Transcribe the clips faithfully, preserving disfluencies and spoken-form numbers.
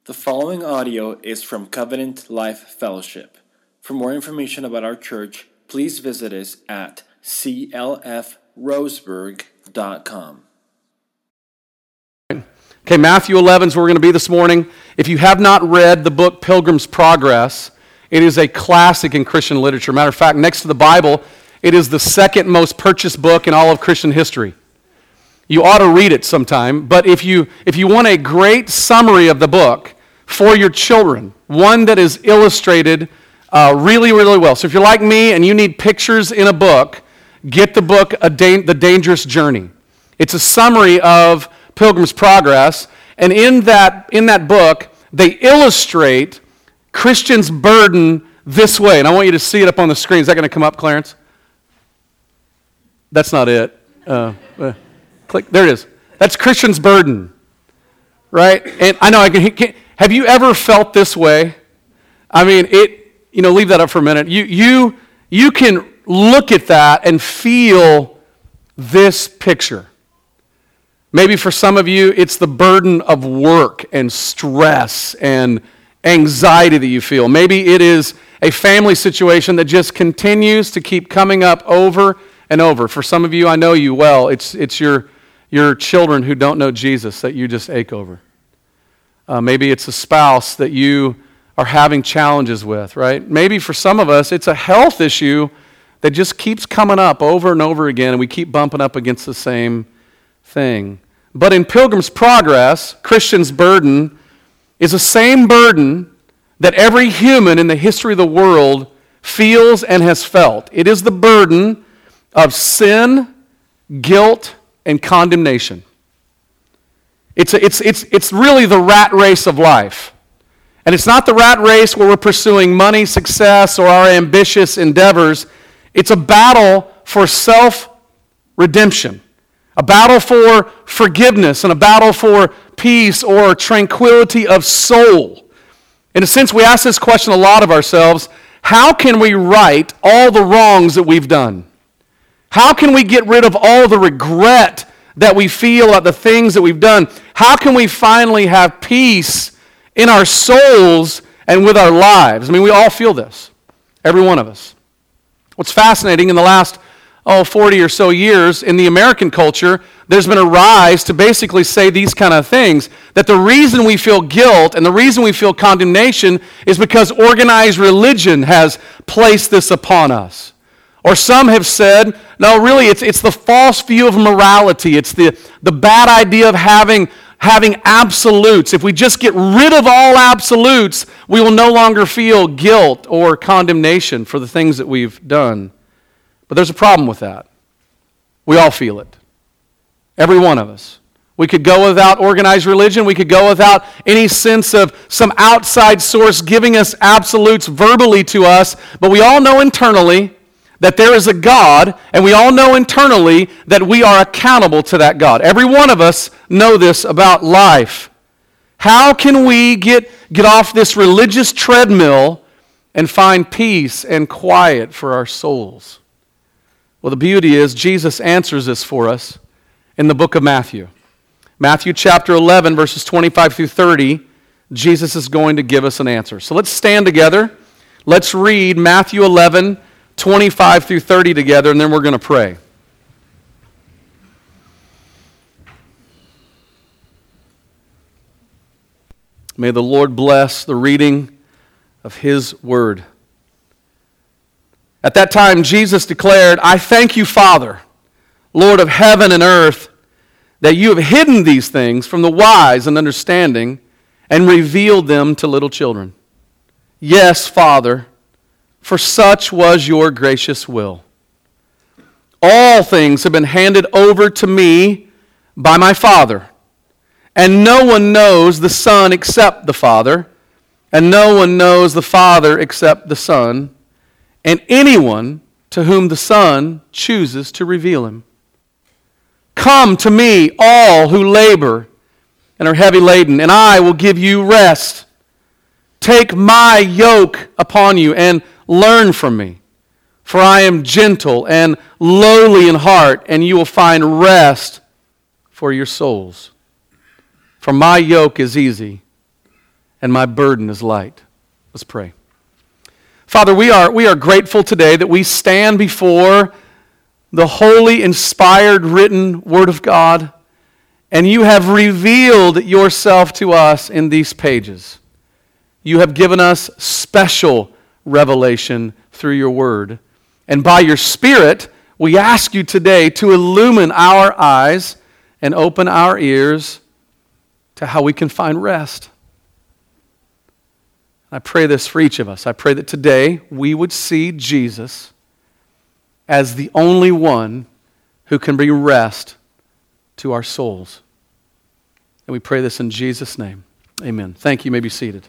The following audio is from Covenant Life Fellowship. For more information about our church, please visit us at c l f roseburg dot com. Okay, Matthew eleven is where we're going to be this morning. If you have not read the book Pilgrim's Progress, it is a classic in Christian literature. Matter of fact, next to the Bible, it is the second most purchased book in all of Christian history. You ought to read it sometime, but if you if you want a great summary of the book for your children, one that is illustrated uh, really, really well. So if you're like me and you need pictures in a book, get the book A da- The Dangerous Journey. It's a summary of Pilgrim's Progress, and in that in that book, they illustrate Christian's burden this way. And I want you to see it up on the screen. Is that going to come up, Clarence? That's not it. Uh, uh, click. There it is. That's Christian's burden, right? And I know I can, can. Have you ever felt this way? I mean, it. You know, leave that up for a minute. You you you can look at that and feel this picture. Maybe for some of you, it's the burden of work and stress and anxiety that you feel. Maybe it is a family situation that just continues to keep coming up over and over. For some of you, I know you well. It's it's your your children who don't know Jesus that you just ache over. Uh, maybe it's a spouse that you are having challenges with, right? Maybe for some of us, it's a health issue that just keeps coming up over and over again, and we keep bumping up against the same thing. But in Pilgrim's Progress, Christian's burden is the same burden that every human in the history of the world feels and has felt. It is the burden of sin, guilt, and condemnation. It's, a, it's, it's, it's really the rat race of life. And it's not the rat race where we're pursuing money, success, or our ambitious endeavors. It's a battle for self-redemption, a battle for forgiveness, and a battle for peace or tranquility of soul. In a sense, we ask this question a lot of ourselves: how can we right all the wrongs that we've done? How can we get rid of all the regret that we feel about the things that we've done? How can we finally have peace in our souls and with our lives? I mean, we all feel this, every one of us. What's fascinating, in the last, oh, forty or so years, in the American culture, there's been a rise to basically say these kind of things, that the reason we feel guilt and the reason we feel condemnation is because organized religion has placed this upon us. Or some have said, no, really, it's it's the false view of morality. It's the, the bad idea of having, having absolutes. If we just get rid of all absolutes, we will no longer feel guilt or condemnation for the things that we've done. But there's a problem with that. We all feel it. Every one of us. We could go without organized religion. We could go without any sense of some outside source giving us absolutes verbally to us. But we all know internally that there is a God, and we all know internally that we are accountable to that God. Every one of us know this about life. How can we get, get off this religious treadmill and find peace and quiet for our souls? Well, the beauty is Jesus answers this for us in the book of Matthew. Matthew chapter eleven, verses twenty-five through thirty, Jesus is going to give us an answer. So let's stand together. Let's read Matthew eleven, twenty-five through thirty together, and then we're going to pray. May the Lord bless the reading of His word. At that time, Jesus declared, "I thank you, Father, Lord of heaven and earth, that you have hidden these things from the wise and understanding and revealed them to little children. Yes, Father, for such was your gracious will. All things have been handed over to me by my Father, and no one knows the Son except the Father, and no one knows the Father except the Son, and anyone to whom the Son chooses to reveal him. Come to me, all who labor and are heavy laden, and I will give you rest. Take my yoke upon you and learn from me, for I am gentle and lowly in heart, and you will find rest for your souls. For my yoke is easy, and my burden is light. Let's pray. Father, we are, we are grateful today that we stand before the holy, inspired, written Word of God, and you have revealed yourself to us in these pages. You have given us special revelation through your Word. And by your Spirit, we ask you today to illumine our eyes and open our ears to how we can find rest. I pray this for each of us. I pray that today we would see Jesus as the only one who can bring rest to our souls. And we pray this in Jesus' name. Amen. Thank you. You may be seated.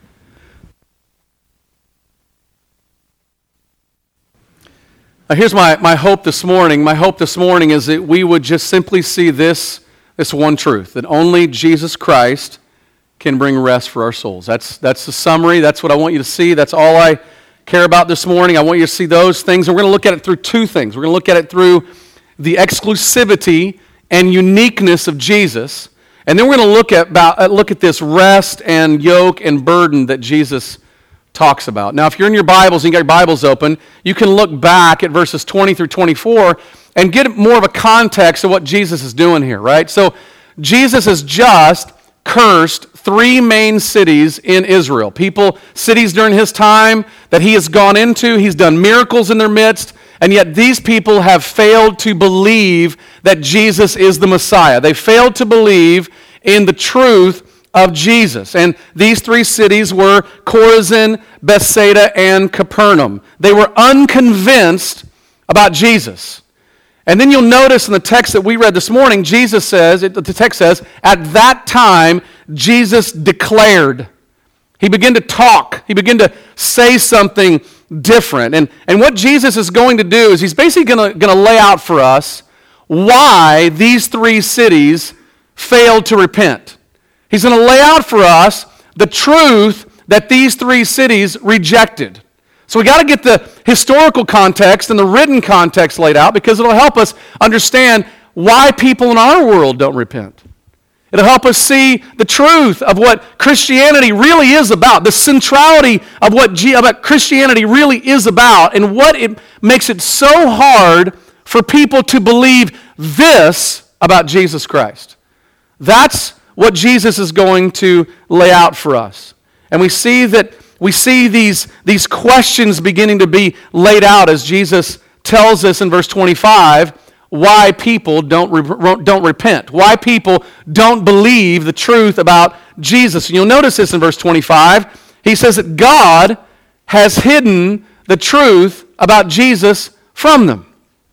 Now here's my, my hope this morning. My hope this morning is that we would just simply see this, this one truth, that only Jesus Christ can bring rest for our souls. That's, that's the summary. That's what I want you to see. That's all I care about this morning. I want you to see those things. And we're going to look at it through two things. We're going to look at it through the exclusivity and uniqueness of Jesus. And then we're going to look at, about, look at this rest and yoke and burden that Jesus talks about. Now, if you're in your Bibles and you got your Bibles open, you can look back at verses twenty through twenty-four and get more of a context of what Jesus is doing here, right? So Jesus has just cursed three main cities in Israel. People, cities during his time that he has gone into. He's done miracles in their midst, and yet these people have failed to believe that Jesus is the Messiah. They failed to believe in the truth of Jesus. And these three cities were Chorazin, Bethsaida, and Capernaum. They were unconvinced about Jesus. And then you'll notice in the text that we read this morning, Jesus says, the text says, at that time, Jesus declared. He began to talk. He began to say something different. And, and what Jesus is going to do is he's basically going to, going to lay out for us why these three cities failed to repent. He's going to lay out for us the truth that these three cities rejected. So we got to get the historical context and the written context laid out because it'll help us understand why people in our world don't repent. It'll help us see the truth of what Christianity really is about, the centrality of what G- about Christianity really is about, and what it makes it so hard for people to believe this about Jesus Christ. That's what Jesus is going to lay out for us. And we see that We see these, these questions beginning to be laid out as Jesus tells us in verse twenty-five why people don't, re- don't repent, why people don't believe the truth about Jesus. And you'll notice this in verse twenty-five. He says that God has hidden the truth about Jesus from them.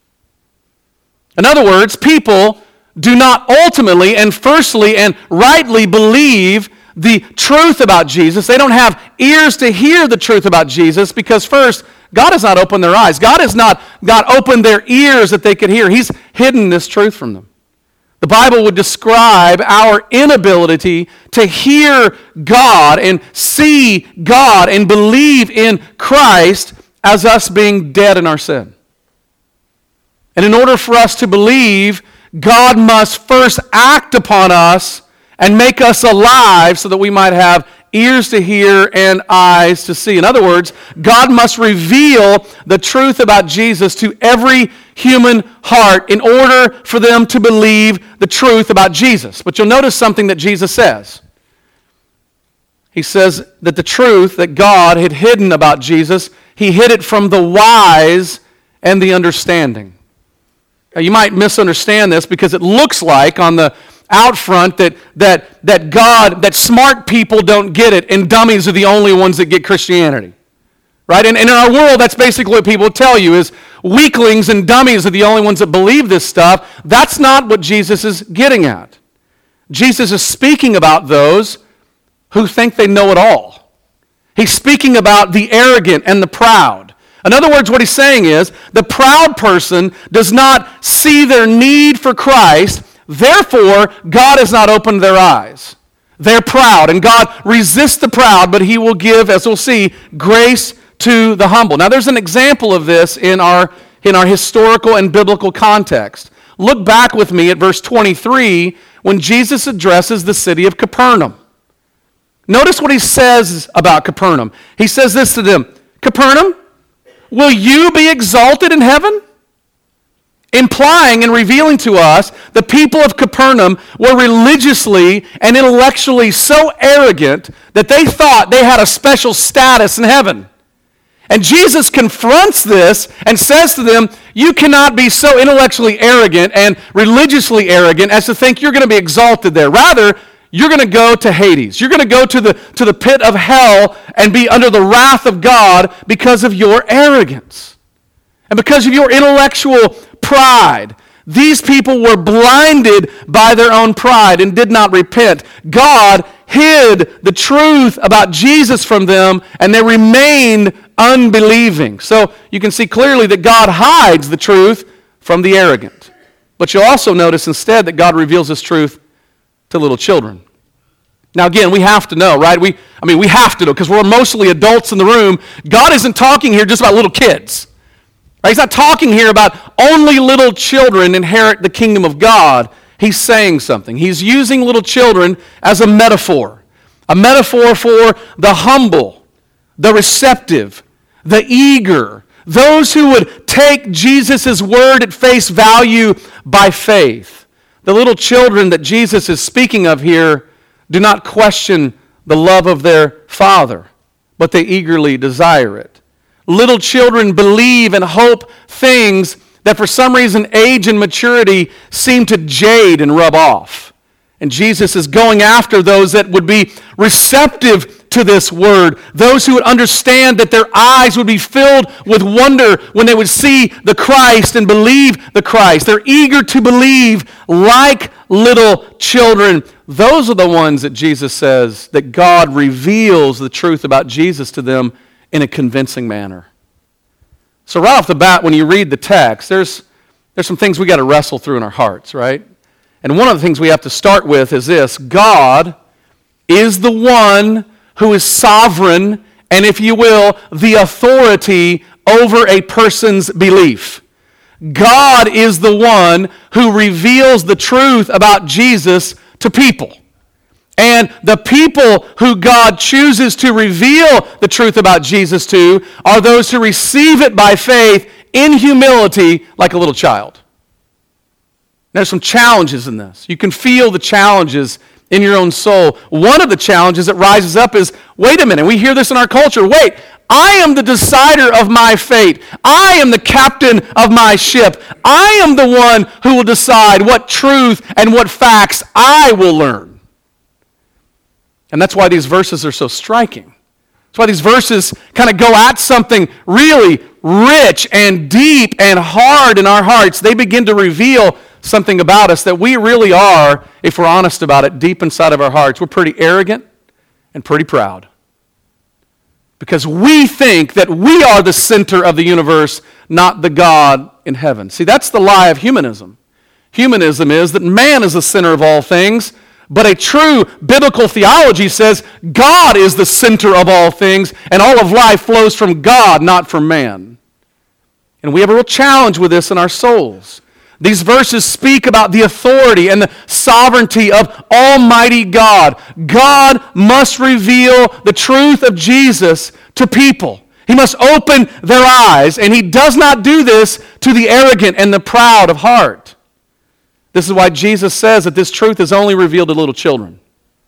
In other words, people do not ultimately and firstly and rightly believe the truth about Jesus. They don't have ears to hear the truth about Jesus because first, God has not opened their eyes. God has not God opened their ears that they could hear. He's hidden this truth from them. The Bible would describe our inability to hear God and see God and believe in Christ as us being dead in our sin. And in order for us to believe, God must first act upon us and make us alive so that we might have ears to hear and eyes to see. In other words, God must reveal the truth about Jesus to every human heart in order for them to believe the truth about Jesus. But you'll notice something that Jesus says. He says that the truth that God had hidden about Jesus, he hid it from the wise and the understanding. Now, you might misunderstand this because it looks like on the out front that that that God, that smart people don't get it and dummies are the only ones that get Christianity. Right? And, and in our world, that's basically what people tell you is weaklings and dummies are the only ones that believe this stuff. That's not what Jesus is getting at. Jesus is speaking about those who think they know it all. He's speaking about the arrogant and the proud. In other words, what he's saying is the proud person does not see their need for Christ. Therefore, God has not opened their eyes. They're proud, and God resists the proud, but he will give, as we'll see, grace to the humble. Now, there's an example of this in our, in our historical and biblical context. Look back with me at verse twenty-three when Jesus addresses the city of Capernaum. Notice what he says about Capernaum. He says this to them, Capernaum, will you be exalted in heaven? Implying and revealing to us the people of Capernaum were religiously and intellectually so arrogant that they thought they had a special status in heaven. And Jesus confronts this and says to them, you cannot be so intellectually arrogant and religiously arrogant as to think you're going to be exalted there. Rather, you're going to go to Hades. You're going to go to the, to the pit of hell and be under the wrath of God because of your arrogance. And because of your intellectual pride. These people were blinded by their own pride and did not repent. God hid the truth about Jesus from them, and they remained unbelieving. So you can see clearly that God hides the truth from the arrogant. But you'll also notice instead that God reveals this truth to little children. Now again, we have to know, right? We, I mean, we have to know because we're mostly adults in the room. God isn't talking here just about little kids. He's not talking here about only little children inherit the kingdom of God. He's saying something. He's using little children as a metaphor. A metaphor for the humble, the receptive, the eager, those who would take Jesus' word at face value by faith. The little children that Jesus is speaking of here do not question the love of their Father, but they eagerly desire it. Little children believe and hope things that for some reason age and maturity seem to jade and rub off. And Jesus is going after those that would be receptive to this word, those who would understand that their eyes would be filled with wonder when they would see the Christ and believe the Christ. They're eager to believe like little children. Those are the ones that Jesus says that God reveals the truth about Jesus to them in a convincing manner. So right off the bat, when you read the text, there's, there's some things we got to wrestle through in our hearts, right? And one of the things we have to start with is this: God is the one who is sovereign and, if you will, the authority over a person's belief. God is the one who reveals the truth about Jesus to people. And the people who God chooses to reveal the truth about Jesus to are those who receive it by faith in humility like a little child. There's some challenges in this. You can feel the challenges in your own soul. One of the challenges that rises up is, wait a minute, we hear this in our culture, wait, I am the decider of my fate. I am the captain of my ship. I am the one who will decide what truth and what facts I will learn. And that's why these verses are so striking. That's why these verses kind of go at something really rich and deep and hard in our hearts. They begin to reveal something about us that we really are, if we're honest about it, deep inside of our hearts. We're pretty arrogant and pretty proud. Because we think that we are the center of the universe, not the God in heaven. See, that's the lie of humanism. Humanism is that man is the center of all things, but a true biblical theology says God is the center of all things, and all of life flows from God, not from man. And we have a real challenge with this in our souls. These verses speak about the authority and the sovereignty of Almighty God. God must reveal the truth of Jesus to people. He must open their eyes, and He does not do this to the arrogant and the proud of heart. This is why Jesus says that this truth is only revealed to little children.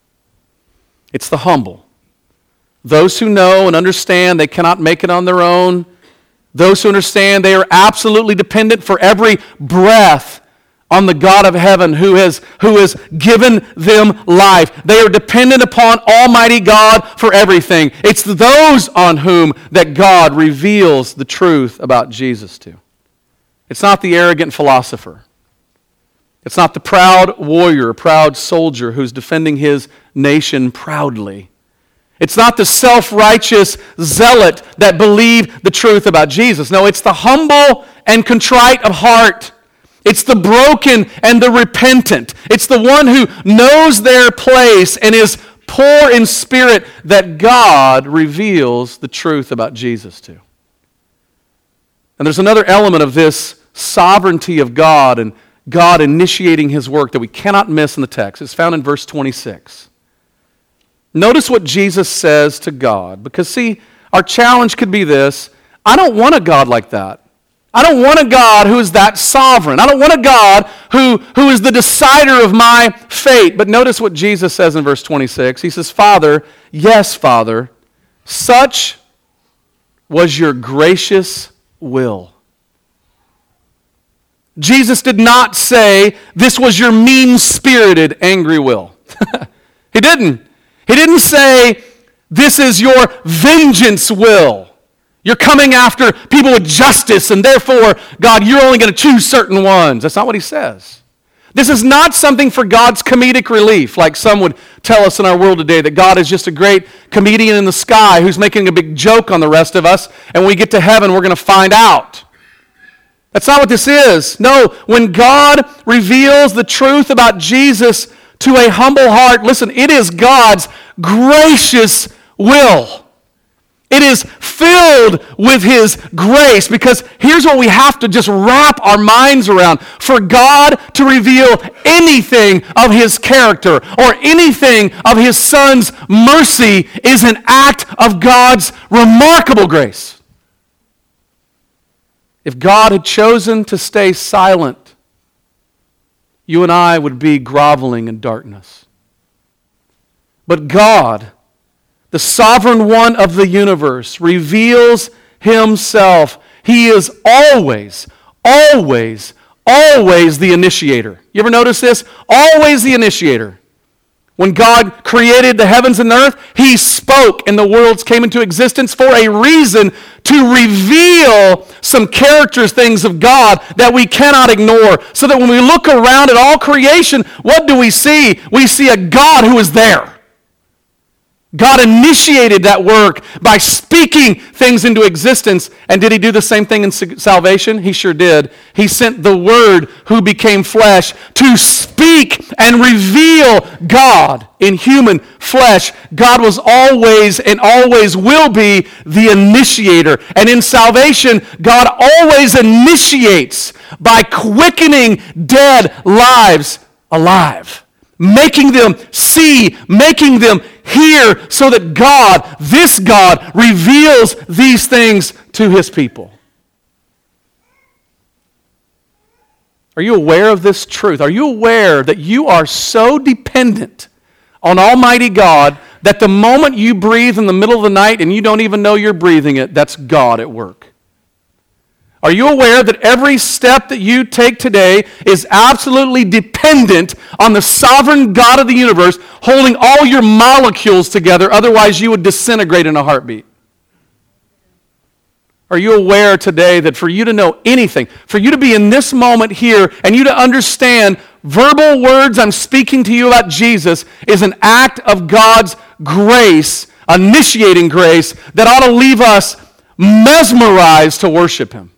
It's the humble. Those who know and understand they cannot make it on their own. Those who understand they are absolutely dependent for every breath on the God of heaven who has, who has given them life. They are dependent upon Almighty God for everything. It's those on whom that God reveals the truth about Jesus to. It's not the arrogant philosopher. It's not the proud warrior, proud soldier who's defending his nation proudly. It's not the self-righteous zealot that believed the truth about Jesus. No, it's the humble and contrite of heart. It's the broken and the repentant. It's the one who knows their place and is poor in spirit that God reveals the truth about Jesus to. And there's another element of this sovereignty of God and God initiating His work that we cannot miss in the text. It's found in verse twenty-six. notice what Jesus says to God. Because, see, our challenge could be this: I don't want a God like that. I don't want a God who is that sovereign. I don't want a God who, who is the decider of my fate. But notice what Jesus says in verse twenty-six. He says, Father, yes, Father, such was your gracious will. Jesus did not say, this was your mean-spirited, angry will. He didn't. He didn't say, this is your vengeance will. You're coming after people with justice, and therefore, God, you're only going to choose certain ones. That's not what he says. This is not something for God's comedic relief, like some would tell us in our world today, that God is just a great comedian in the sky who's making a big joke on the rest of us, and when we get to heaven, we're going to find out. That's not what this is. No, when God reveals the truth about Jesus to a humble heart, listen, it is God's gracious will. It is filled with His grace, because here's what we have to just wrap our minds around. For God to reveal anything of His character or anything of His Son's mercy is an act of God's remarkable grace. If God had chosen to stay silent, you and I would be groveling in darkness. But God, the sovereign one of the universe, reveals Himself. He is always, always, always the initiator. You ever notice this? Always the initiator. When God created the heavens and earth, He spoke and the worlds came into existence for a reason, to reveal some character things of God that we cannot ignore. So that when we look around at all creation, what do we see? We see a God who is there. God initiated that work by speaking things into existence. And did He do the same thing in salvation? He sure did. He sent the Word who became flesh to speak and reveal God in human flesh. God was always and always will be the initiator. And in salvation, God always initiates by quickening dead lives alive. Making them see, making them hear, so that God, this God, reveals these things to His people. Are you aware of this truth? Are you aware that you are so dependent on Almighty God that the moment you breathe in the middle of the night and you don't even know you're breathing it, that's God at work? Are you aware that every step that you take today is absolutely dependent on the sovereign God of the universe holding all your molecules together, otherwise you would disintegrate in a heartbeat? Are you aware today that for you to know anything, for you to be in this moment here and you to understand verbal words I'm speaking to you about Jesus is an act of God's grace, initiating grace, that ought to leave us mesmerized to worship Him?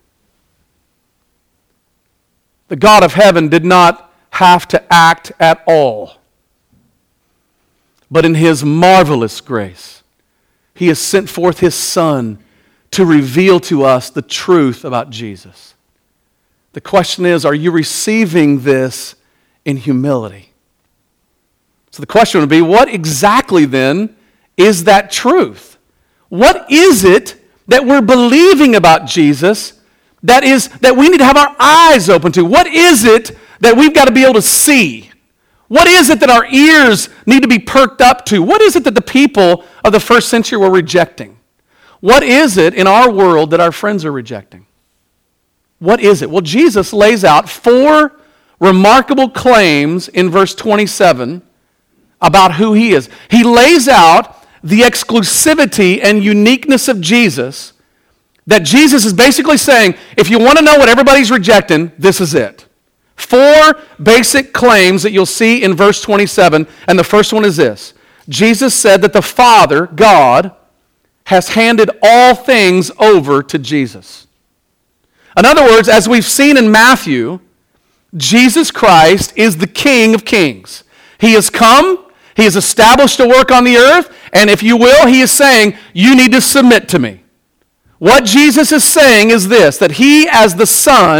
The God of heaven did not have to act at all. But in His marvelous grace, He has sent forth His Son to reveal to us the truth about Jesus. The question is, are you receiving this in humility? So the question would be, what exactly then is that truth? What is it that we're believing about Jesus That is, that we need to have our eyes open to? What is it that we've got to be able to see? What is it that our ears need to be perked up to? What is it that the people of the first century were rejecting? What is it in our world that our friends are rejecting? What is it? Well, Jesus lays out four remarkable claims in verse twenty-seven about who He is. He lays out the exclusivity and uniqueness of Jesus. That Jesus is basically saying, if you want to know what everybody's rejecting, this is it. Four basic claims that you'll see in verse twenty-seven, and the first one is this. Jesus said that the Father, God, has handed all things over to Jesus. In other words, as we've seen in Matthew, Jesus Christ is the King of Kings. He has come, He has established a work on the earth, and if you will, He is saying, you need to submit to me. What Jesus is saying is this, that He, as the Son,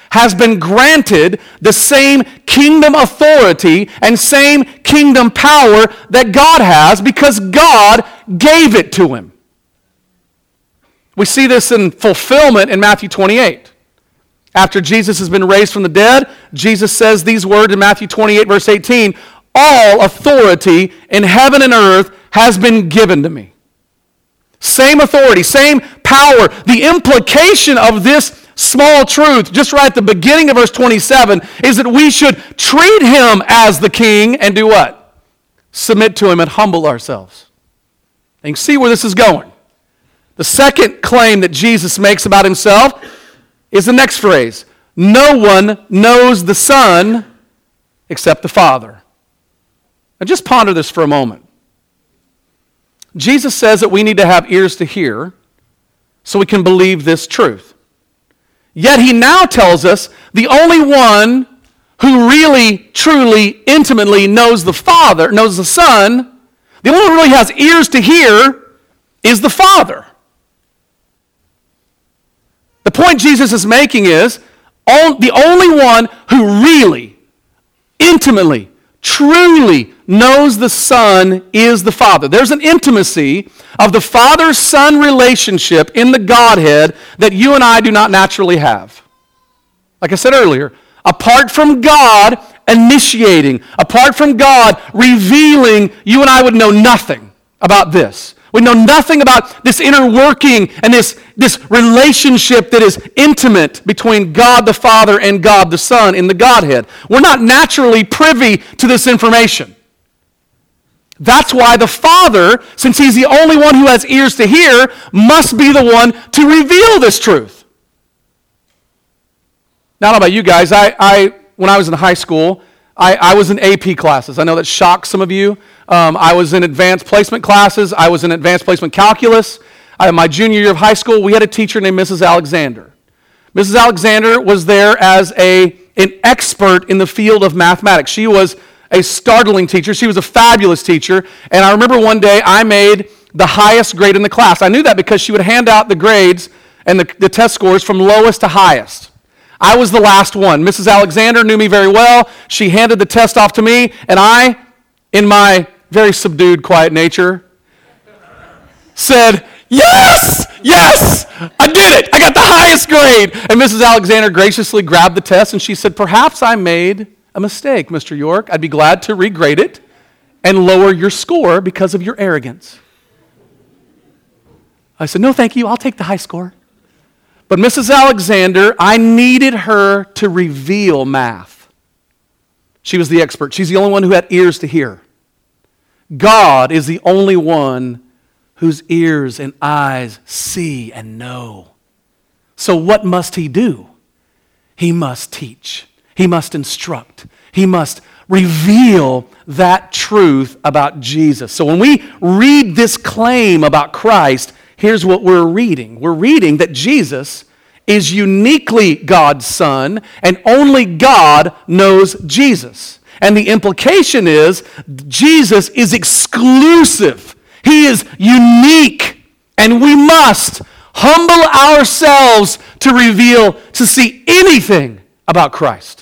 has been granted the same kingdom authority and same kingdom power that God has because God gave it to him. We see this in fulfillment in Matthew twenty-eight. After Jesus has been raised from the dead, Jesus says these words in Matthew twenty-eight, verse eighteen, all authority in heaven and earth has been given to me. Same authority, same power. The implication of this small truth, just right at the beginning of verse twenty-seven, is that we should treat him as the king and do what? Submit to him and humble ourselves. And you can see where this is going. The second claim that Jesus makes about himself is the next phrase. No one knows the Son except the Father. Now just ponder this for a moment. Jesus says that we need to have ears to hear so we can believe this truth. Yet he now tells us the only one who really, truly, intimately knows the Father, knows the Son, the only one who really has ears to hear is the Father. The point Jesus is making is the only one who really, intimately, truly knows the Son is the Father. There's an intimacy of the Father-Son relationship in the Godhead that you and I do not naturally have. Like I said earlier, apart from God initiating, apart from God revealing, you and I would know nothing about this. We know nothing about this inner working and this, this relationship that is intimate between God the Father and God the Son in the Godhead. We're not naturally privy to this information. That's why the Father, since he's the only one who has ears to hear, must be the one to reveal this truth. Now, I don't know about you guys. I, I when I was in high school, I, I was in A P classes. I know that shocks some of you. Um, I was in advanced placement classes. I was in advanced placement calculus. I, my junior year of high school, we had a teacher named Missus Alexander. Missus Alexander was there as a, an expert in the field of mathematics. She was a startling teacher. She was a fabulous teacher. And I remember one day I made the highest grade in the class. I knew that because she would hand out the grades and the, the test scores from lowest to highest. I was the last one. Missus Alexander knew me very well. She handed the test off to me, and I, in my very subdued, quiet nature, said, yes, yes, I did it. I got the highest grade. And Missus Alexander graciously grabbed the test, and she said, perhaps I made a mistake, Mister York. I'd be glad to regrade it and lower your score because of your arrogance. I said, no, thank you. I'll take the high score. But Missus Alexander, I needed her to reveal math. She was the expert. She's the only one who had ears to hear. God is the only one whose ears and eyes see and know. So what must he do? He must teach. He must instruct. He must reveal that truth about Jesus. So when we read this claim about Christ, here's what we're reading. We're reading that Jesus is uniquely God's Son, and only God knows Jesus. And the implication is Jesus is exclusive. He is unique, and we must humble ourselves to reveal, to see anything about Christ.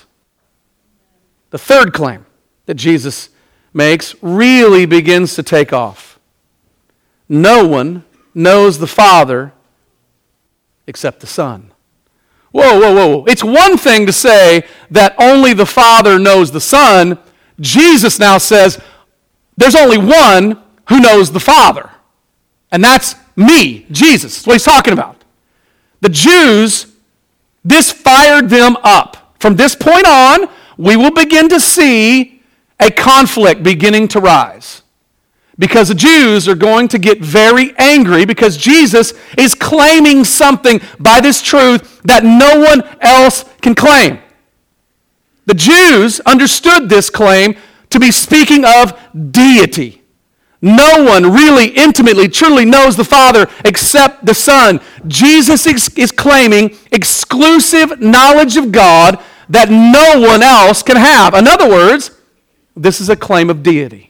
The third claim that Jesus makes really begins to take off. No one knows the Father except the Son. Whoa, whoa, whoa. It's one thing to say that only the Father knows the Son. Jesus now says there's only one who knows the Father. And that's me, Jesus. That's what he's talking about. The Jews, this fired them up. From this point on, we will begin to see a conflict beginning to rise. Because the Jews are going to get very angry because Jesus is claiming something by this truth that no one else can claim. The Jews understood this claim to be speaking of deity. No one really intimately, truly knows the Father except the Son. Jesus is claiming exclusive knowledge of God that no one else can have. In other words, this is a claim of deity.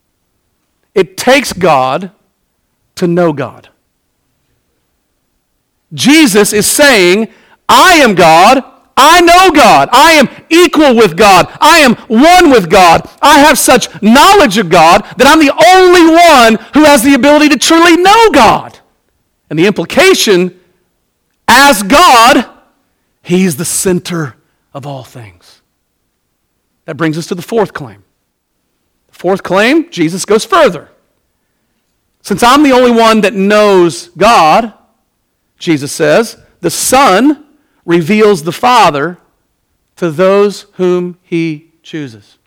It takes God to know God. Jesus is saying, I am God, I know God. I am equal with God. I am one with God. I have such knowledge of God that I'm the only one who has the ability to truly know God. And the implication, as God, he's the center of all things. That brings us to the fourth claim. The fourth claim, Jesus goes further. Since I'm the only one that knows God, Jesus says, the Son reveals the Father to those whom he chooses.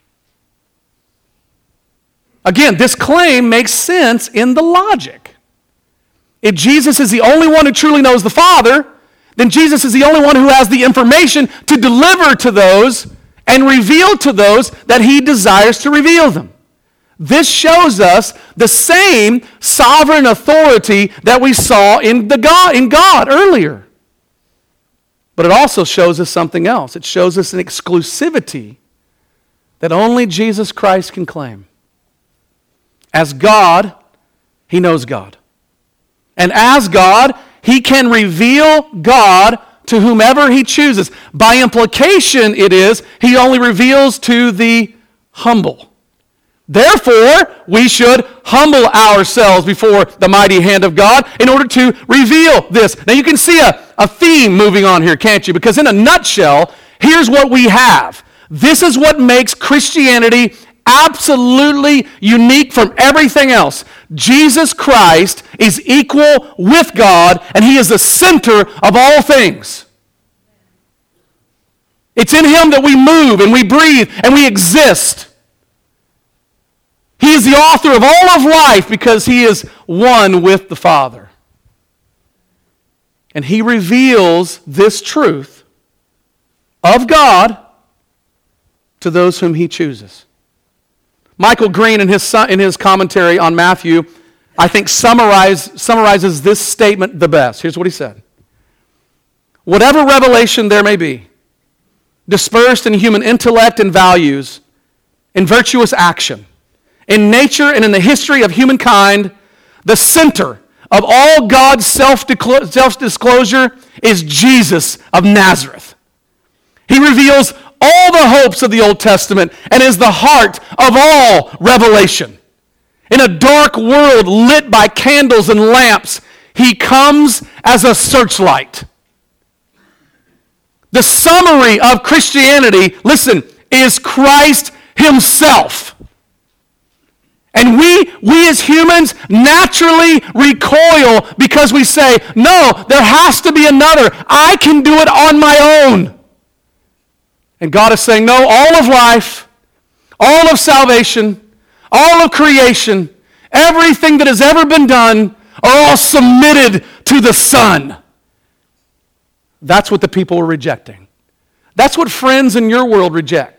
Again, this claim makes sense in the logic. If Jesus is the only one who truly knows the Father, then Jesus is the only one who has the information to deliver to those and reveal to those that he desires to reveal them. This shows us the same sovereign authority that we saw in, the God, in God earlier. But it also shows us something else. It shows us an exclusivity that only Jesus Christ can claim. As God, he knows God. And as God, he can reveal God to whomever he chooses. By implication, it is, he only reveals to the humble. Therefore, we should humble ourselves before the mighty hand of God in order to reveal this. Now you can see a, a theme moving on here, can't you? Because in a nutshell, here's what we have. This is what makes Christianity absolutely unique from everything else. Jesus Christ is equal with God, and he is the center of all things. It's in him that we move and we breathe and we exist. He is the author of all of life because he is one with the Father. And he reveals this truth of God to those whom he chooses. Michael Green, in his, in his commentary on Matthew, I think summarize, summarizes this statement the best. Here's what he said. Whatever revelation there may be, dispersed in human intellect and values, in virtuous action, in nature and in the history of humankind, the center of all God's self-disclosure is Jesus of Nazareth. He reveals all the hopes of the Old Testament and is the heart of all revelation. In a dark world lit by candles and lamps, he comes as a searchlight. The summary of Christianity, listen, is Christ himself. And we, we as humans naturally recoil because we say, no, there has to be another. I can do it on my own. And God is saying, no, all of life, all of salvation, all of creation, everything that has ever been done are all submitted to the Son. That's what the people were rejecting. That's what friends in your world reject.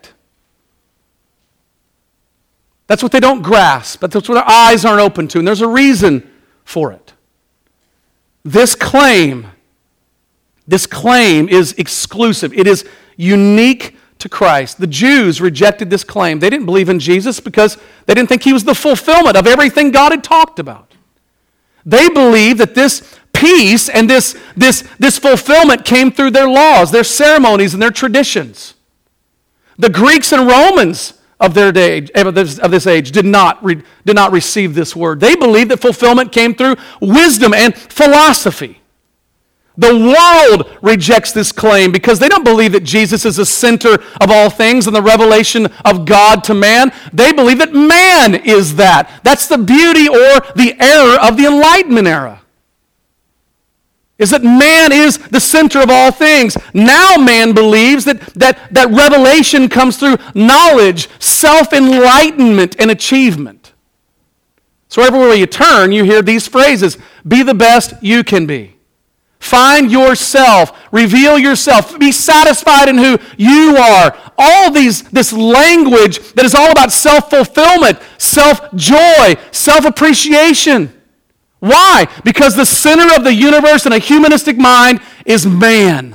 That's what they don't grasp. That's what their eyes aren't open to. And there's a reason for it. This claim, this claim is exclusive. It is unique to Christ. The Jews rejected this claim. They didn't believe in Jesus because they didn't think he was the fulfillment of everything God had talked about. They believed that this peace and this, this, this fulfillment came through their laws, their ceremonies, and their traditions. The Greeks and Romans of their day, of this, of this age, did not, re, did not receive this word. They believed that fulfillment came through wisdom and philosophy. The world rejects this claim because they don't believe that Jesus is the center of all things and the revelation of God to man. They believe that man is that. That's the beauty or the error of the Enlightenment era. Is that man is the center of all things. Now man believes that, that, that revelation comes through knowledge, self-enlightenment, and achievement. So everywhere you turn, you hear these phrases. Be the best you can be. Find yourself. Reveal yourself. Be satisfied in who you are. All these, this language that is all about self-fulfillment, self-joy, self-appreciation. Why? Because the center of the universe in a humanistic mind is man.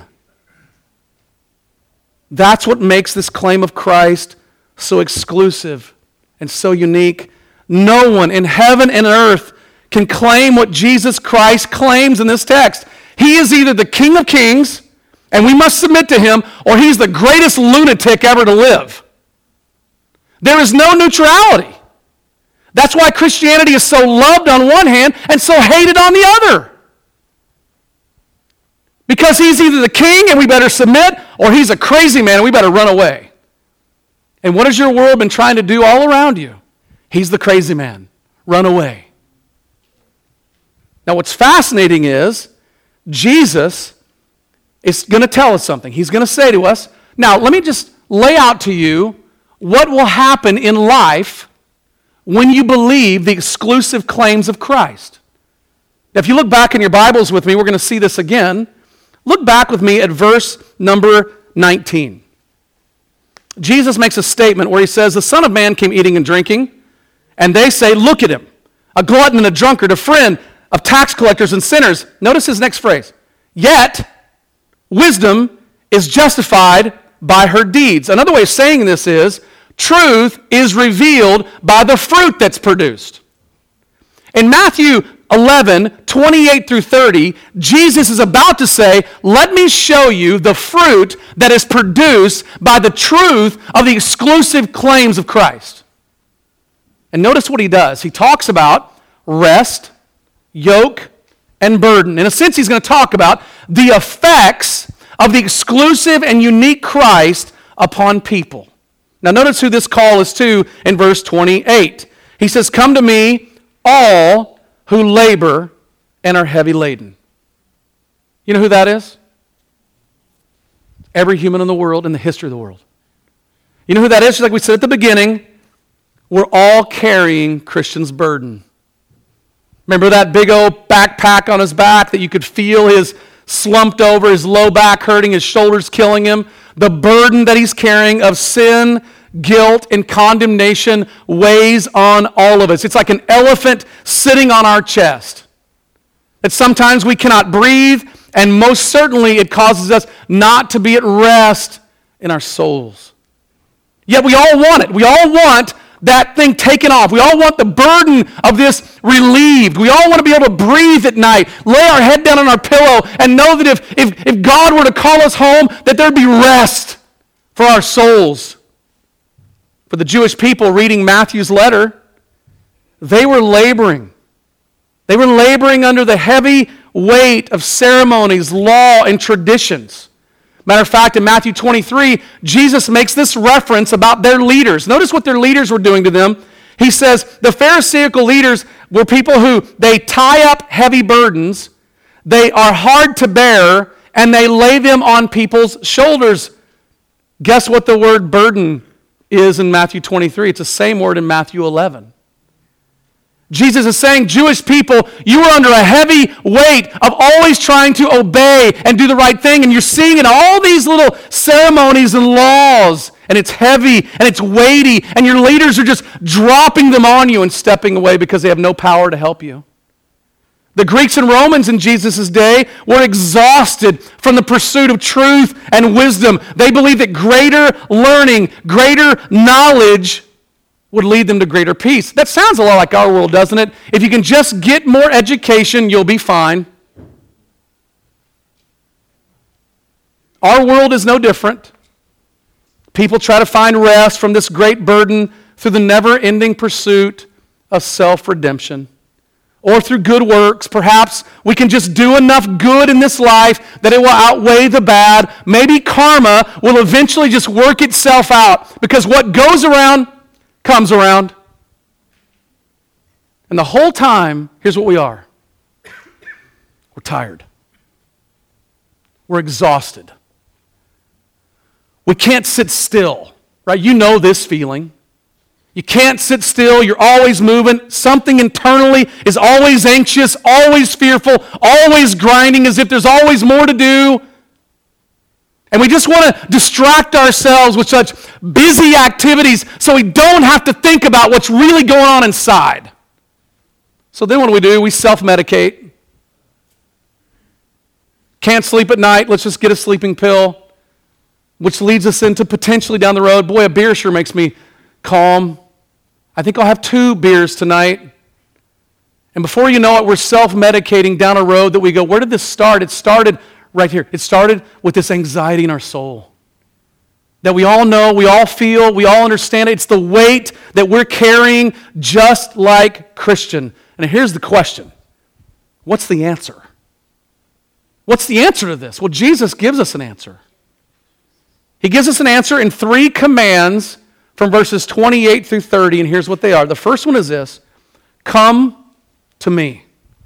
That's what makes this claim of Christ so exclusive and so unique. No one in heaven and earth can claim what Jesus Christ claims in this text. He is either the King of Kings And we must submit to him, or he's the greatest lunatic ever to live. There is no neutrality. That's why Christianity is so loved on one hand and so hated on the other. Because he's either the king and we better submit, or he's a crazy man and we better run away. And what has your world been trying to do all around you? He's the crazy man. Run away. Now what's fascinating is Jesus is going to tell us something. He's going to say to us, now let me just lay out to you what will happen in life when you believe the exclusive claims of Christ. Now, if you look back in your Bibles with me, we're going to see this again. Look back with me at verse number nineteen. Jesus makes a statement where he says, the Son of Man came eating and drinking, and they say, look at him, a glutton and a drunkard, a friend of tax collectors and sinners. Notice his next phrase. Yet, wisdom is justified by her deeds. Another way of saying this is, truth is revealed by the fruit that's produced. In Matthew eleven, twenty-eight through thirty, Jesus is about to say, let me show you the fruit that is produced by the truth of the exclusive claims of Christ. And notice what he does. He talks about rest, yoke, and burden. In a sense, he's going to talk about the effects of the exclusive and unique Christ upon people. Now notice who this call is to in verse twenty-eight. He says, come to me, all who labor and are heavy laden. You know who that is? Every human in the world, in the history of the world. You know who that is? Just like we said at the beginning, we're all carrying Christian's burden. Remember that big old backpack on his back that you could feel his slumped over, his low back hurting, his shoulders killing him? The burden that he's carrying of sin, guilt, and condemnation weighs on all of us. It's like an elephant sitting on our chest. That sometimes we cannot breathe, and most certainly it causes us not to be at rest in our souls. Yet we all want it. We all want that thing taken off. We all want the burden of this relieved. We all want to be able to breathe at night, lay our head down on our pillow, and know that if, if, if God were to call us home, that there'd be rest for our souls. For the Jewish people reading Matthew's letter, they were laboring. They were laboring under the heavy weight of ceremonies, law, and traditions. Matter of fact, in Matthew twenty-three, Jesus makes this reference about their leaders. Notice what their leaders were doing to them. He says the Pharisaical leaders were people who they tie up heavy burdens, they are hard to bear, and they lay them on people's shoulders. Guess what the word burden is in Matthew twenty-three? It's the same word in Matthew eleven. Jesus is saying, Jewish people, you are under a heavy weight of always trying to obey and do the right thing, and you're seeing in all these little ceremonies and laws, and it's heavy and it's weighty, and your leaders are just dropping them on you and stepping away because they have no power to help you. The Greeks and Romans in Jesus' day were exhausted from the pursuit of truth and wisdom. They believed that greater learning, greater knowledge would lead them to greater peace. That sounds a lot like our world, doesn't it? If you can just get more education, you'll be fine. Our world is no different. People try to find rest from this great burden through the never-ending pursuit of self-redemption. Or through good works. Perhaps we can just do enough good in this life that it will outweigh the bad. Maybe karma will eventually just work itself out, because what goes around comes around. And the whole time, here's what we are. We're tired. We're exhausted. We can't sit still, right? You know this feeling. You can't sit still. You're always moving. Something internally is always anxious, always fearful, always grinding as if there's always more to do. And we just want to distract ourselves with such busy activities so we don't have to think about what's really going on inside. So then what do we do? We self-medicate. Can't sleep at night. Let's just get a sleeping pill, which leads us into potentially down the road, boy, a beer sure makes me calm. I think I'll have two beers tonight. And before you know it, we're self-medicating down a road that we go, where did this start? It started right here. It started with this anxiety in our soul that we all know, we all feel, we all understand. It's the weight that we're carrying just like Christian. And here's the question. What's the answer? What's the answer to this? Well, Jesus gives us an answer. He gives us an answer in three commands from verses twenty-eight through thirty, and here's what they are. The first one is this: come to me.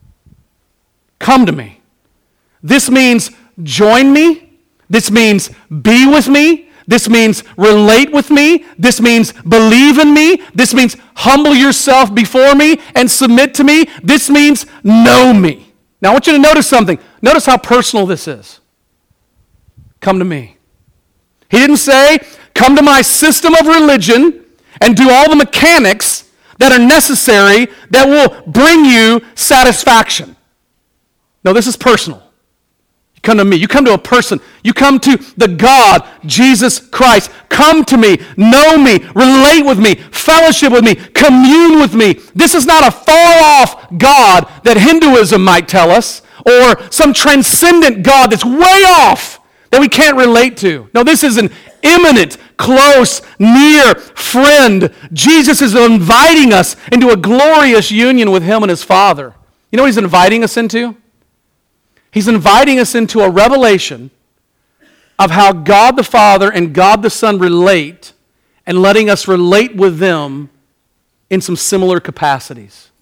Come to me. This means join me. This means be with me. This means relate with me. This means believe in me. This means humble yourself before me and submit to me. This means know me. Now I want you to notice something. Notice how personal this is. Come to me. He didn't say, come to my system of religion and do all the mechanics that are necessary that will bring you satisfaction. No, this is personal. You come to me. You come to a person. You come to the God, Jesus Christ. Come to me. Know me. Relate with me. Fellowship with me. Commune with me. This is not a far-off God that Hinduism might tell us, or some transcendent God that's way off that we can't relate to. No, this is an imminent, close, near friend. Jesus is inviting us into a glorious union with Him and His Father. You know what He's inviting us into? He's inviting us into a revelation of how God the Father and God the Son relate, and letting us relate with them in some similar capacities.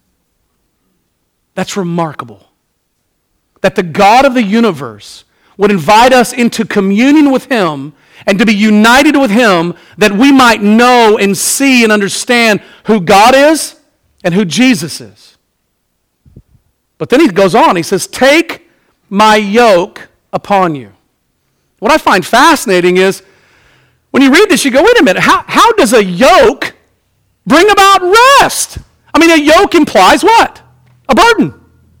That's remarkable. That the God of the universe would invite us into communion with Him and to be united with Him, that we might know and see and understand who God is and who Jesus is. But then He goes on, He says, take my yoke upon you. What I find fascinating is, when you read this, you go, wait a minute, how, how does a yoke bring about rest? I mean, a yoke implies what? A burden.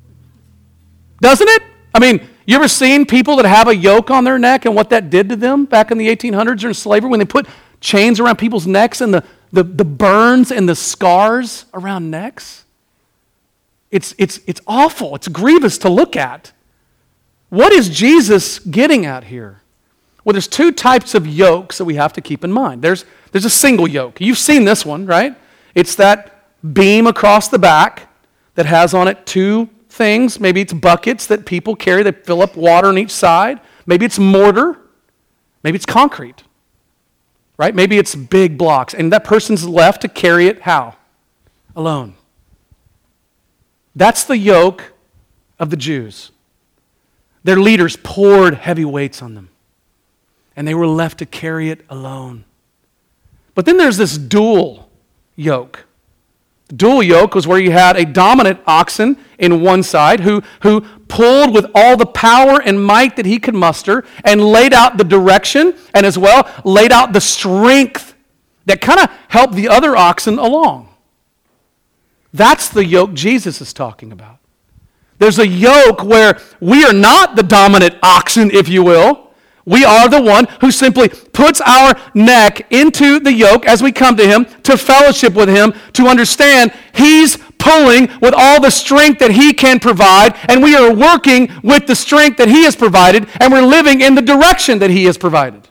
Doesn't it? I mean, you ever seen people that have a yoke on their neck and what that did to them back in the eighteen hundreds during slavery, when they put chains around people's necks and the, the, the burns and the scars around necks? It's, it's, it's awful. It's grievous to look at. What is Jesus getting at here? Well, there's two types of yokes that we have to keep in mind. There's, there's a single yoke. You've seen this one, right? It's that beam across the back that has on it two things. Maybe it's buckets that people carry that fill up water on each side. Maybe it's mortar. Maybe it's concrete, right? Maybe it's big blocks. And that person's left to carry it how? Alone. That's the yoke of the Jews. Their leaders poured heavy weights on them, and they were left to carry it alone. But then there's this dual yoke. The dual yoke was where you had a dominant oxen in one side who, who pulled with all the power and might that he could muster and laid out the direction, and as well laid out the strength that kind of helped the other oxen along. That's the yoke Jesus is talking about. There's a yoke where we are not the dominant oxen, if you will. We are the one who simply puts our neck into the yoke as we come to Him, to fellowship with Him, to understand He's pulling with all the strength that He can provide, and we are working with the strength that He has provided, and we're living in the direction that He has provided.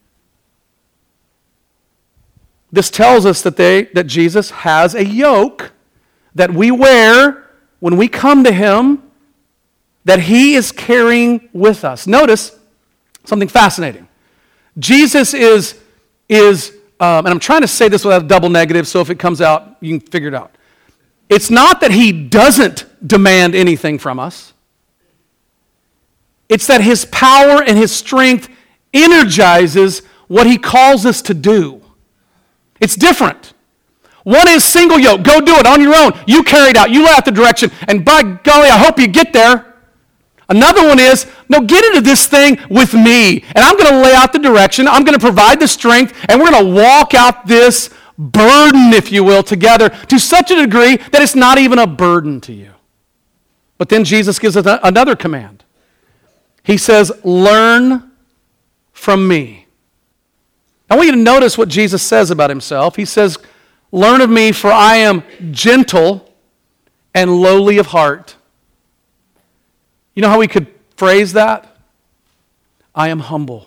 This tells us that, they, that Jesus has a yoke that we wear when we come to Him, that He is carrying with us. Notice something fascinating. Jesus is, is um, and I'm trying to say this without a double negative, so if it comes out, you can figure it out. It's not that He doesn't demand anything from us. It's that His power and His strength energizes what He calls us to do. It's different. One is single yoke. Go do it on your own. You carry it out. You lay out the direction. And by golly, I hope you get there. Another one is, no, get into this thing with me. And I'm going to lay out the direction. I'm going to provide the strength. And we're going to walk out this burden, if you will, together to such a degree that it's not even a burden to you. But then Jesus gives us another command. He says, learn from me. I want you to notice what Jesus says about Himself. He says, learn of me, for I am gentle and lowly of heart. You know how we could phrase that? I am humble.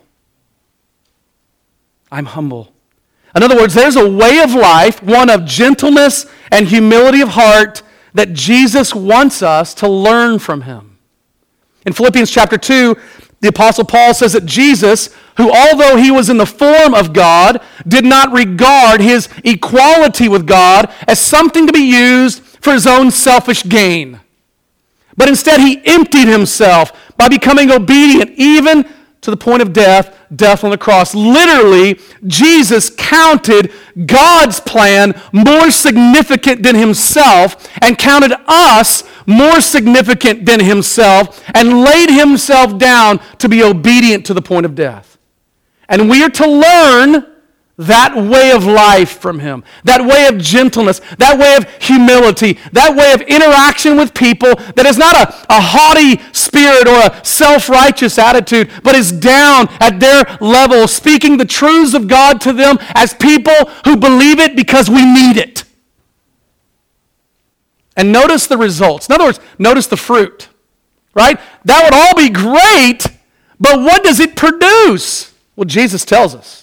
I'm humble. In other words, there's a way of life, one of gentleness and humility of heart, that Jesus wants us to learn from him. In Philippians chapter two, the Apostle Paul says that Jesus, who although he was in the form of God, did not regard his equality with God as something to be used for his own selfish gain. But instead he emptied himself by becoming obedient even to the point of death, death on the cross. Literally, Jesus counted God's plan more significant than himself and counted us more significant than himself and laid himself down to be obedient to the point of death. And we are to learn that way of life from him, that way of gentleness, that way of humility, that way of interaction with people that is not a, a haughty spirit or a self-righteous attitude, but is down at their level, speaking the truths of God to them as people who believe it because we need it. And notice the results. In other words, notice the fruit, right? That would all be great, but what does it produce? Well, Jesus tells us.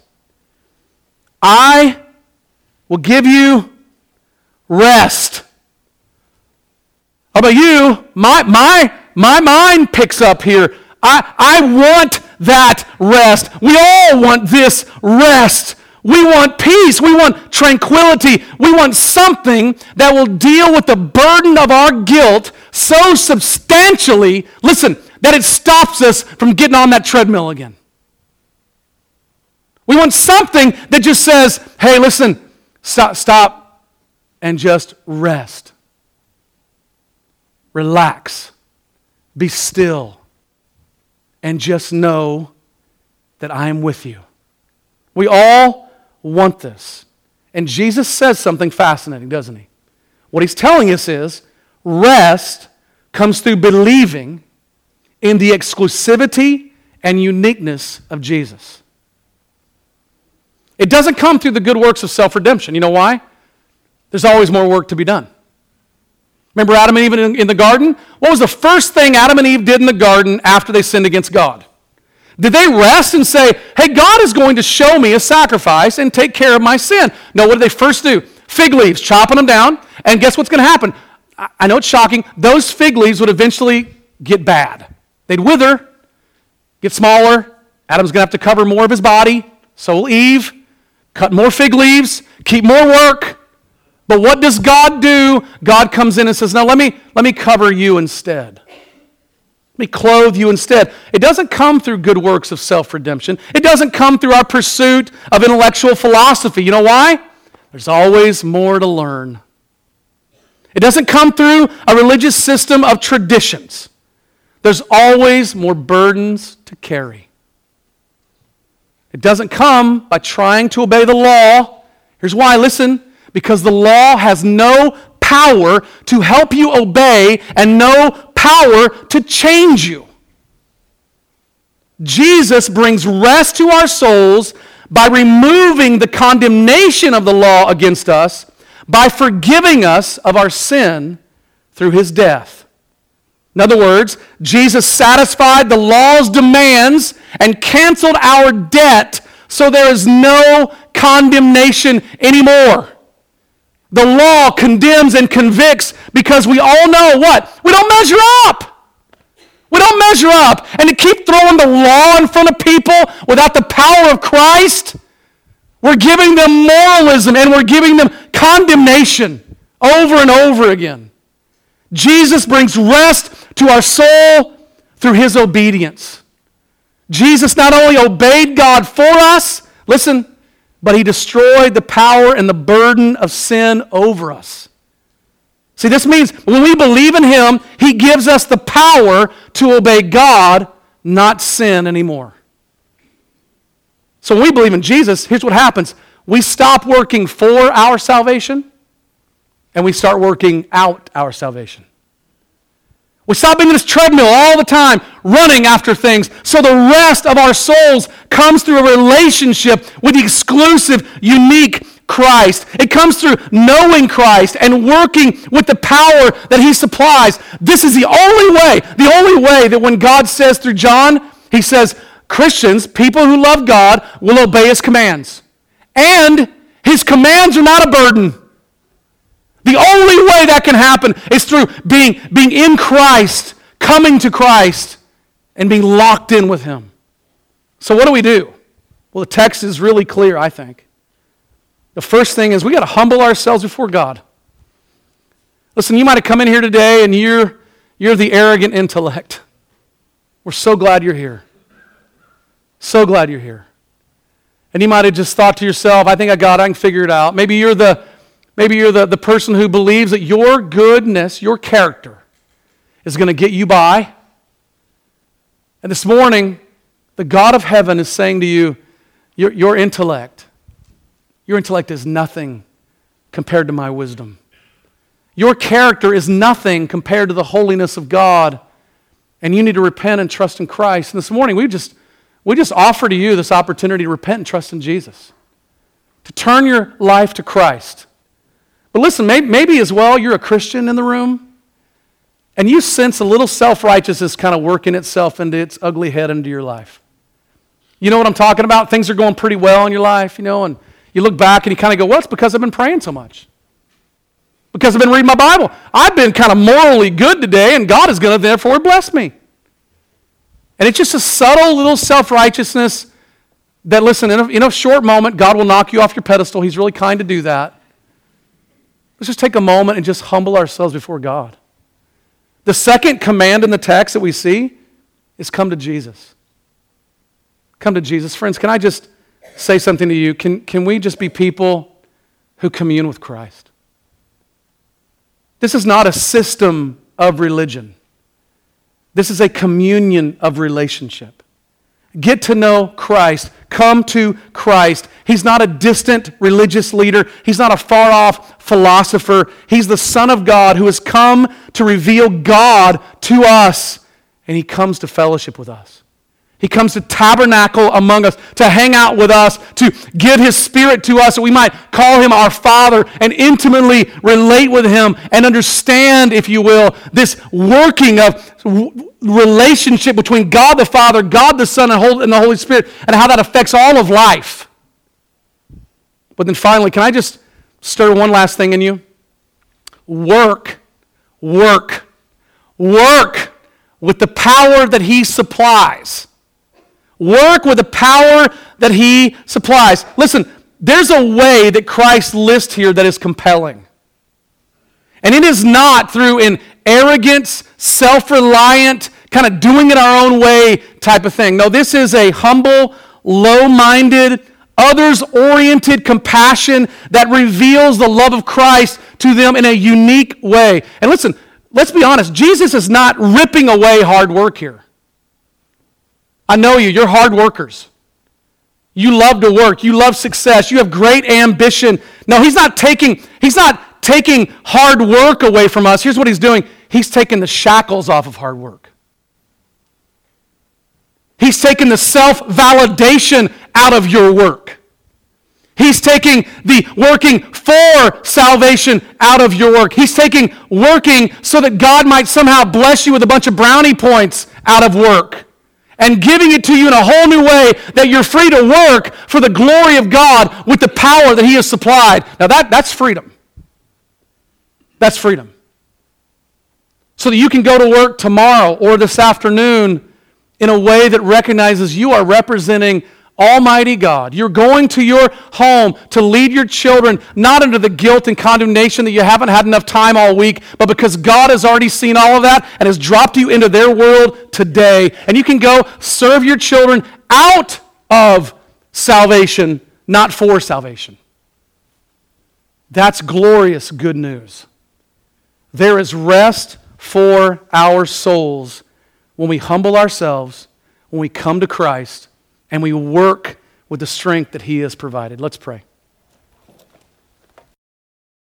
I will give you rest. How about you? My, my, my mind picks up here. I, I want that rest. We all want this rest. We want peace. We want tranquility. We want something that will deal with the burden of our guilt so substantially, listen, that it stops us from getting on that treadmill again. We want something that just says, hey, listen, stop, stop and just rest. Relax. Be still. And just know that I am with you. We all want this. And Jesus says something fascinating, doesn't he? What he's telling us is rest comes through believing in the exclusivity and uniqueness of Jesus. It doesn't come through the good works of self-redemption. You know why? There's always more work to be done. Remember Adam and Eve in, in the garden? What was the first thing Adam and Eve did in the garden after they sinned against God? Did they rest and say, hey, God is going to show me a sacrifice and take care of my sin? No, what did they first do? Fig leaves, chopping them down, and guess what's going to happen? I, I know it's shocking. Those fig leaves would eventually get bad. They'd wither, get smaller. Adam's going to have to cover more of his body. So will Eve. Cut more fig leaves, keep more work. But what does God do? God comes in and says, now let me, let me cover you instead. Let me clothe you instead. It doesn't come through good works of self-redemption. It doesn't come through our pursuit of intellectual philosophy. You know why? There's always more to learn. It doesn't come through a religious system of traditions. There's always more burdens to carry. It doesn't come by trying to obey the law. Here's why, listen, because the law has no power to help you obey and no power to change you. Jesus brings rest to our souls by removing the condemnation of the law against us, by forgiving us of our sin through his death. In other words, Jesus satisfied the law's demands and canceled our debt, so there is no condemnation anymore. The law condemns and convicts because we all know what? We don't measure up. We don't measure up. And to keep throwing the law in front of people without the power of Christ, we're giving them moralism and we're giving them condemnation over and over again. Jesus brings rest to our soul through his obedience. Jesus not only obeyed God for us, listen, but he destroyed the power and the burden of sin over us. See, this means when we believe in him, he gives us the power to obey God, not sin anymore. So when we believe in Jesus, here's what happens. We stop working for our salvation, and we start working out our salvation. We stop being in this treadmill all the time, running after things, so the rest of our souls comes through a relationship with the exclusive, unique Christ. It comes through knowing Christ and working with the power that he supplies. This is the only way, the only way that when God says through John, he says, Christians, people who love God, will obey His commands. And His commands are not a burden. The only way that can happen is through being, being in Christ, coming to Christ, and being locked in with Him. So what do we do? Well, the text is really clear, I think. The first thing is we got to humble ourselves before God. Listen, you might have come in here today and you're, you're the arrogant intellect. We're so glad you're here. So glad you're here. And you might have just thought to yourself, I think I got it, I can figure it out. Maybe you're the maybe you're the, the person who believes that your goodness, your character, is going to get you by. And this morning, the God of heaven is saying to you, your, your intellect, your intellect is nothing compared to my wisdom. Your character is nothing compared to the holiness of God. And you need to repent and trust in Christ. And this morning, we just we just offer to you this opportunity to repent and trust in Jesus. To turn your life to Christ. But listen, maybe, maybe as well you're a Christian in the room, and you sense a little self-righteousness kind of working itself into its ugly head into your life. You know what I'm talking about? Things are going pretty well in your life, you know, and you look back and you kind of go, well, it's because I've been praying so much. Because I've been reading my Bible. I've been kind of morally good today, and God is going to therefore bless me. And it's just a subtle little self-righteousness that, listen, in a, in a short moment, God will knock you off your pedestal. He's really kind to do that. Let's just take a moment and just humble ourselves before God. The second command in the text that we see is come to Jesus. Come to Jesus. Friends, can I just say something to you? Can, can we just be people who commune with Christ? This is not a system of religion. This is a communion of relationship. Get to know Christ. Come to Christ. He's not a distant religious leader. He's not a far-off philosopher. He's the Son of God who has come to reveal God to us, and He comes to fellowship with us. He comes to tabernacle among us, to hang out with us, to give His Spirit to us, so we might call Him our Father and intimately relate with Him and understand, if you will, this working of relationship between God the Father, God the Son, and the Holy Spirit, and how that affects all of life. But then finally, can I just stir one last thing in you? Work, work, work with the power that He supplies. Work with the power that He supplies. Listen, there's a way that Christ lists here that is compelling. And it is not through an arrogant, self-reliant, kind of doing it our own way type of thing. No, this is a humble, low-minded, others-oriented compassion that reveals the love of Christ to them in a unique way. And listen, let's be honest, Jesus is not ripping away hard work here. I know you, you're hard workers. You love to work, you love success, you have great ambition. No, he's not taking, he's not taking hard work away from us. Here's what He's doing. He's taking the shackles off of hard work. He's taking the self-validation out of your work. He's taking the working for salvation out of your work. He's taking working so that God might somehow bless you with a bunch of brownie points out of work, and giving it to you in a whole new way that you're free to work for the glory of God with the power that He has supplied. Now that, that's freedom. That's freedom. So that you can go to work tomorrow or this afternoon in a way that recognizes you are representing Almighty God. You're going to your home to lead your children, not under the guilt and condemnation that you haven't had enough time all week, but because God has already seen all of that and has dropped you into their world today. And you can go serve your children out of salvation, not for salvation. That's glorious good news. There is rest for our souls when we humble ourselves, when we come to Christ, and we work with the strength that He has provided. Let's pray.